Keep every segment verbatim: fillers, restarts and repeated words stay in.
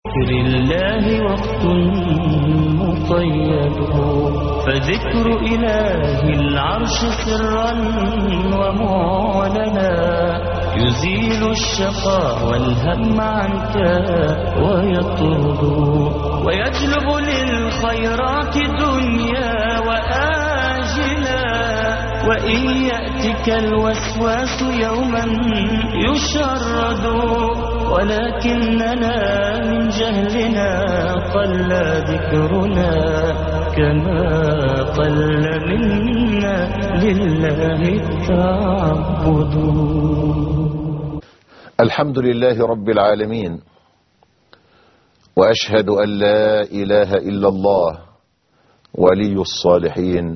لذكر الله وقت مقيد، فذكر إله العرش سرا ومعلنا يزيل الشقاء والهم عنك ويطرد، ويجلب للخيرات دنيا وآجلا. وإن يأتك الوسواس يوما يشرد، ولكننا من جهلنا قل ذكرنا كما قل منا لله التعبد. الحمد لله رب العالمين، وأشهد أن لا إله إلا الله ولي الصالحين،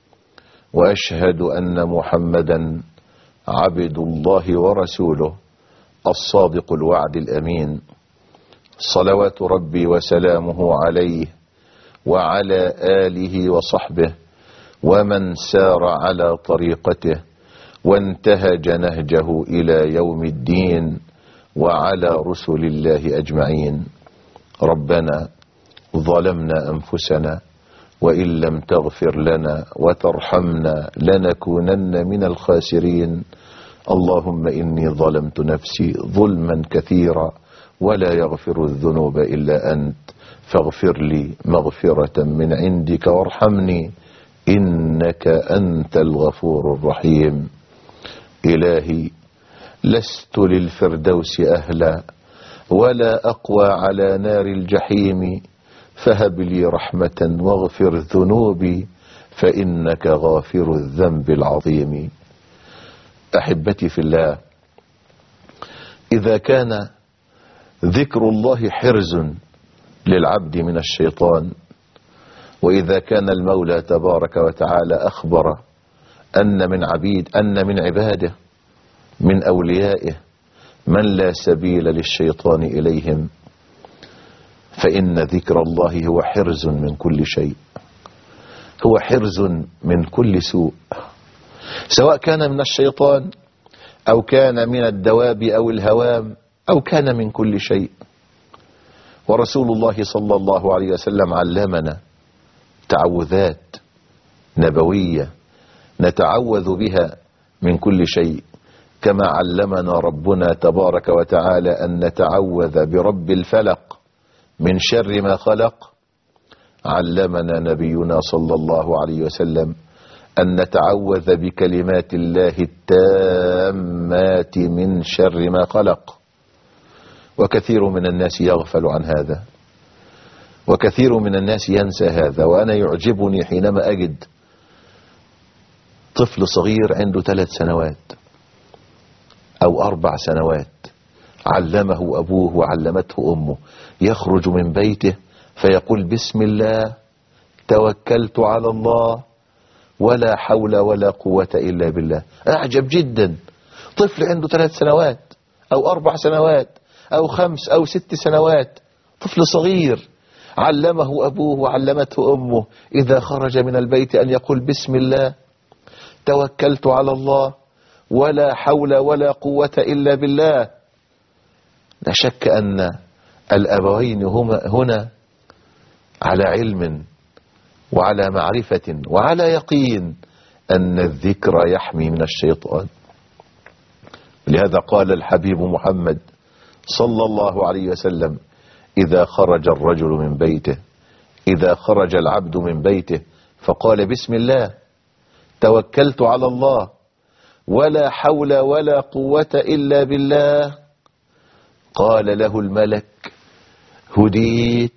وأشهد أن محمدا عبد الله ورسوله الصادق الوعد الأمين، صلوات ربي وسلامه عليه وعلى آله وصحبه ومن سار على طريقته وانتهج نهجه إلى يوم الدين، وعلى رسل الله أجمعين. ربنا ظلمنا أنفسنا وإن لم تغفر لنا وترحمنا لنكونن من الخاسرين. اللهم إني ظلمت نفسي ظلما كثيرا ولا يغفر الذنوب إلا أنت، فاغفر لي مغفرة من عندك وارحمني إنك أنت الغفور الرحيم. إلهي لست للفردوس أهلا ولا أقوى على نار الجحيم، فهب لي رحمة واغفر ذنوبي فإنك غافر الذنب العظيم. أحبتي في الله، إذا كان ذكر الله حرز للعبد من الشيطان، وإذا كان المولى تبارك وتعالى أخبر أن من عبيد أن من عباده من أوليائه من لا سبيل للشيطان إليهم، فإن ذكر الله هو حرز من كل شيء، هو حرز من كل سوء، سواء كان من الشيطان أو كان من الدواب أو الهوام أو كان من كل شيء. ورسول الله صلى الله عليه وسلم علمنا تعوذات نبوية نتعوذ بها من كل شيء، كما علمنا ربنا تبارك وتعالى أن نتعوذ برب الفلق من شر ما خلق. علمنا نبينا صلى الله عليه وسلم أن نتعوذ بكلمات الله التامات من شر ما خلق. وكثير من الناس يغفل عن هذا، وكثير من الناس ينسى هذا. وأنا يعجبني حينما أجد طفل صغير عنده ثلاث سنوات أو أربع سنوات علمه أبوه وعلمته أمه، يخرج من بيته فيقول بسم الله توكلت على الله ولا حول ولا قوة إلا بالله. أعجب جدا، طفل عنده ثلاث سنوات أو أربع سنوات أو خمس أو ست سنوات، طفل صغير علمه أبوه وعلمته أمه إذا خرج من البيت أن يقول بسم الله توكلت على الله ولا حول ولا قوة إلا بالله. لا شك أن الأبوين هما هنا على علم وعلى معرفة وعلى يقين أن الذكر يحمي من الشيطان. لهذا قال الحبيب محمد صلى الله عليه وسلم إذا خرج الرجل من بيته، إذا خرج العبد من بيته فقال بسم الله توكلت على الله ولا حول ولا قوة إلا بالله، قال له الملك هديت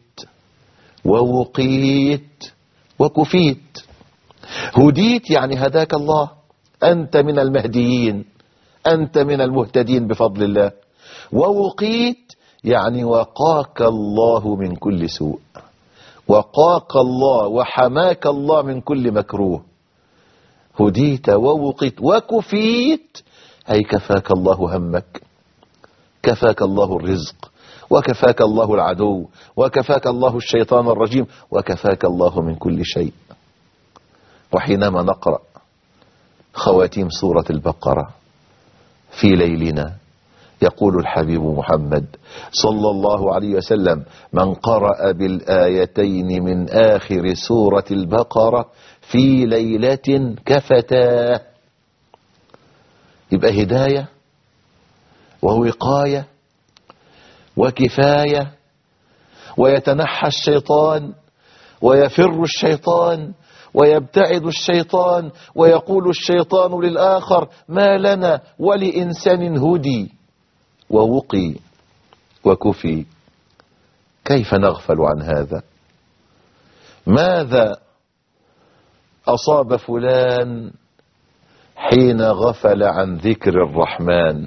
ووقيت وكفيت. هديت يعني هداك الله، أنت من المهديين، أنت من المهتدين بفضل الله. ووقيت يعني وقاك الله من كل سوء، وقاك الله وحماك الله من كل مكروه. هديت ووقيت وكفيت أي كفاك الله همك، كفاك الله الرزق، وكفاك الله العدو، وكفاك الله الشيطان الرجيم، وكفاك الله من كل شيء. وحينما نقرأ خواتيم سورة البقرة في ليلنا يقول الحبيب محمد صلى الله عليه وسلم: من قرأ بالآيتين من آخر سورة البقرة في ليلة كفتاه. يبقى هداية ووقاية وكفاية، ويتنحى الشيطان ويفر الشيطان ويبتعد الشيطان، ويقول الشيطان للآخر: ما لنا ولإنسان هدي ووقي وكفي. كيف نغفل عن هذا؟ ماذا أصاب فلان حين غفل عن ذكر الرحمن؟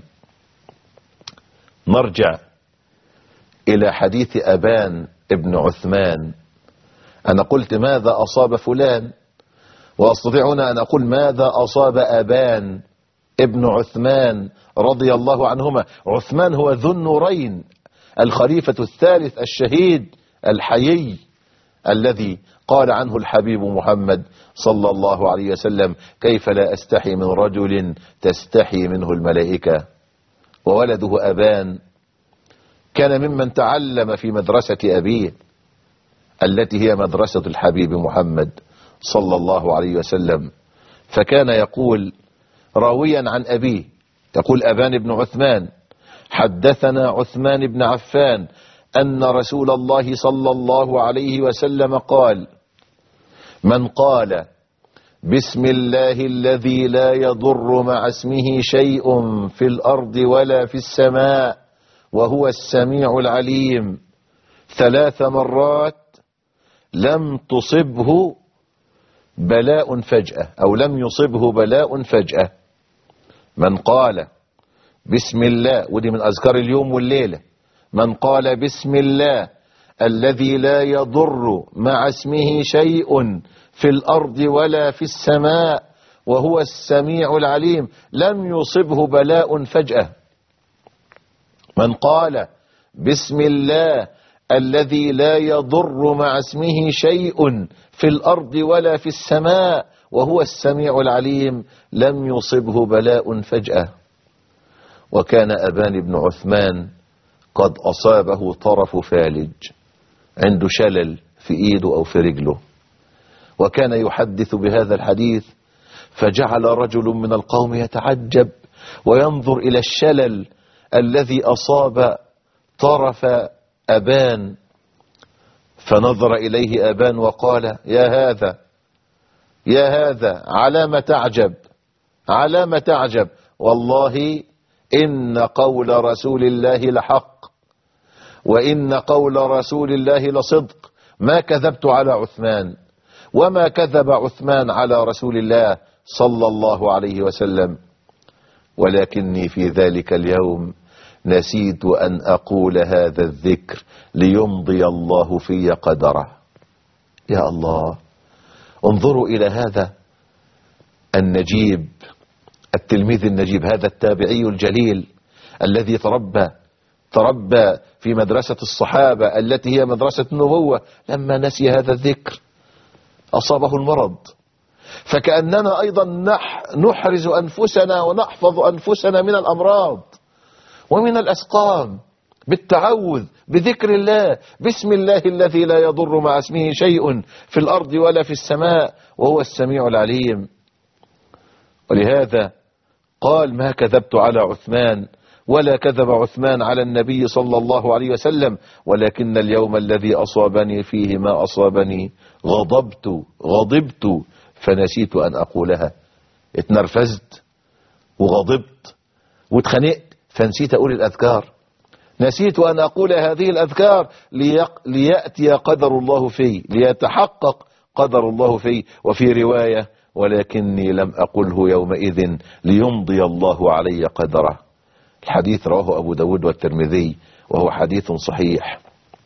نرجع إلى حديث أبان ابن عثمان. أنا قلت ماذا أصاب فلان، وأستطيع هنا أن أقول ماذا أصاب أبان ابن عثمان رضي الله عنهما. عثمان هو ذو النورين، الخليفة الثالث الشهيد الحيي، الذي قال عنه الحبيب محمد صلى الله عليه وسلم: كيف لا أستحي من رجل تستحي منه الملائكة. وولده أبان كان ممن تعلم في مدرسة أبيه التي هي مدرسة الحبيب محمد صلى الله عليه وسلم. فكان يقول راويا عن أبيه، يقول أبان بن عثمان: حدثنا عثمان بن عفان أن رسول الله صلى الله عليه وسلم قال: من قال بسم الله الذي لا يضر مع اسمه شيء في الأرض ولا في السماء وهو السميع العليم ثلاث مرات لم تصبه بلاء فجأة، أو لم يصبه بلاء فجأة. من قال بسم الله، ودي من أذكار اليوم والليلة، من قال بسم الله الذي لا يضر مع اسمه شيء في الأرض ولا في السماء وهو السميع العليم لم يصبه بلاء فجأة. من قال بسم الله الذي لا يضر مع اسمه شيء في الأرض ولا في السماء وهو السميع العليم لم يصبه بلاء فجأة. وكان أبان بن عثمان قد أصابه طرف فالج، عنده شلل في إيده أو في رجله، وكان يحدث بهذا الحديث، فجعل رجل من القوم يتعجب وينظر إلى الشلل الذي أصاب طرف أبان، فنظر إليه أبان وقال: يا هذا يا هذا على ما تعجب، على ما تعجب، والله إن قول رسول الله لحق، وإن قول رسول الله لصدق، ما كذبت على عثمان، وما كذب عثمان على رسول الله صلى الله عليه وسلم، ولكني في ذلك اليوم نسيت أن أقول هذا الذكر ليمضي الله في قدره. يا الله، انظروا إلى هذا النجيب، التلميذ النجيب، هذا التابعي الجليل الذي تربى تربى في مدرسة الصحابة التي هي مدرسة النبوة، لما نسي هذا الذكر أصابه المرض. فكأننا أيضا نحرز أنفسنا ونحفظ أنفسنا من الأمراض ومن الأسقام بالتعوذ بذكر الله، بسم الله الذي لا يضر مع اسمه شيء في الأرض ولا في السماء وهو السميع العليم. ولهذا قال: ما كذبت على عثمان ولا كذب عثمان على النبي صلى الله عليه وسلم، ولكن اليوم الذي أصابني فيه ما أصابني غضبت غضبت فنسيت أن أقولها. اتنرفزت وغضبت واتخنقت فنسيت أقول الأذكار، نسيت أن أقول هذه الأذكار ليأتي قدر الله في، ليتحقق قدر الله في. وفي رواية: ولكني لم أقله يومئذ ليمضي الله علي قدره. الحديث رواه أبو داود والترمذي وهو حديث صحيح.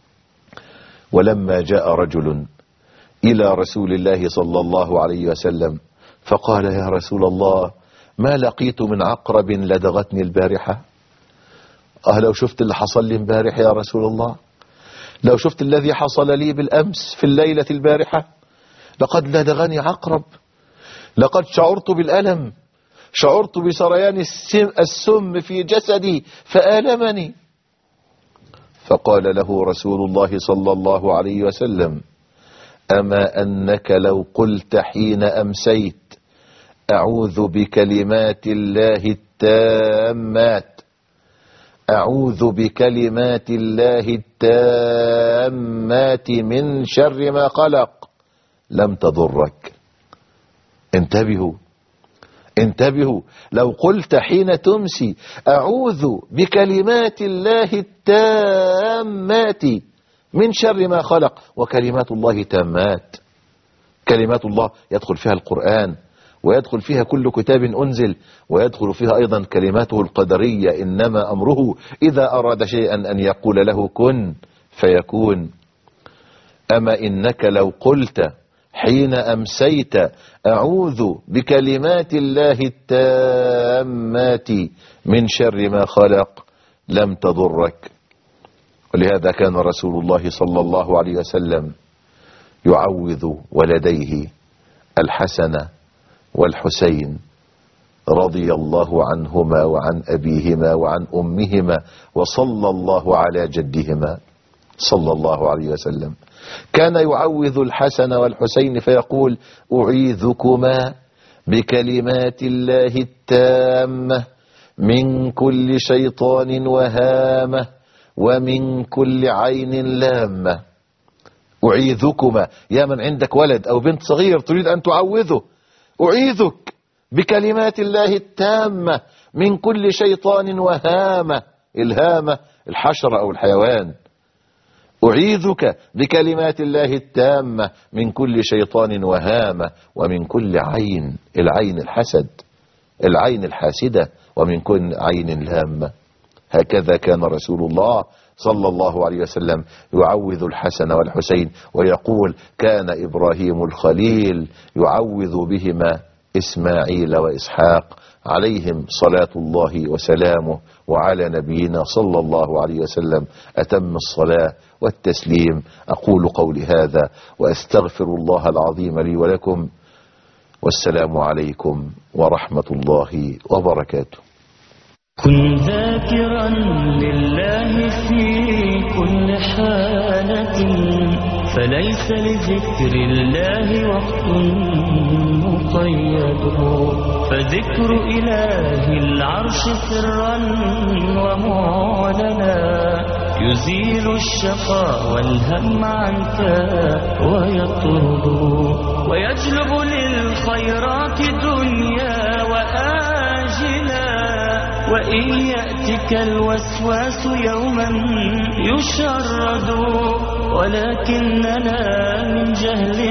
ولما جاء رجل إلى رسول الله صلى الله عليه وسلم فقال: يا رسول الله، ما لقيت من عقرب لدغتني البارحة. أه لو شفت اللي حصل لي امبارح يا رسول الله، لو شفت الذي حصل لي بالأمس في الليلة البارحة، لقد لدغني عقرب، لقد شعرت بالألم، شعرت بسريان السم, السم في جسدي فآلمني. فقال له رسول الله صلى الله عليه وسلم: أما أنك لو قلت حين أمسيت أعوذ بكلمات الله التامات أعوذ بكلمات الله التامات من شر ما خلق لم تضرك. انتبهوا انتبهوا، لو قلت حين تمسي أعوذ بكلمات الله التامات من شر ما خلق، وكلمات الله تامات، كلمات الله يدخل فيها القرآن، ويدخل فيها كل كتاب أنزل، ويدخل فيها أيضا كلماته القدرية، إنما أمره إذا أراد شيئا أن يقول له كن فيكون. أما إنك لو قلت حين أمسيت أعوذ بكلمات الله التامات من شر ما خلق لم تضرك. ولهذا كان رسول الله صلى الله عليه وسلم يعوذ ولديه الحسن والحسين رضي الله عنهما وعن أبيهما وعن أمهما وصلى الله على جدهما صلى الله عليه وسلم. كان يعوذ الحسن والحسين فيقول: أعيذكما بكلمات الله التامة من كل شيطان وهامة ومن كل عين لامة. أعيذكما، يا من عندك ولد أو بنت صغير تريد أن تعوذه، أعيذك بكلمات الله التامة من كل شيطان وهامة، الهامة الحشرة أو الحيوان. أعيذك بكلمات الله التامة من كل شيطان وهامة ومن كل عين، العين الحسد، العين الحاسدة، ومن كل عين لامة. هكذا كان رسول الله صلى الله عليه وسلم يعوذ الحسن والحسين، ويقول: كان إبراهيم الخليل يعوذ بهما إسماعيل وإسحاق عليهم صلاة الله وسلامه. وعلى نبينا صلى الله عليه وسلم أتم الصلاة والتسليم. أقول قولي هذا وأستغفر الله العظيم لي ولكم، والسلام عليكم ورحمة الله وبركاته. كن ذاكرا لله في كل حالة، فليس لذكر الله وقت مقيد، فذكر إله العرش سرا ومعلنا يزيل الشقاء والهم عنك ويطرد، ويجلب للخيرات دنيا وآجلا. وإن يأتك الوسواس يوما يشرد، ولكننا من جهل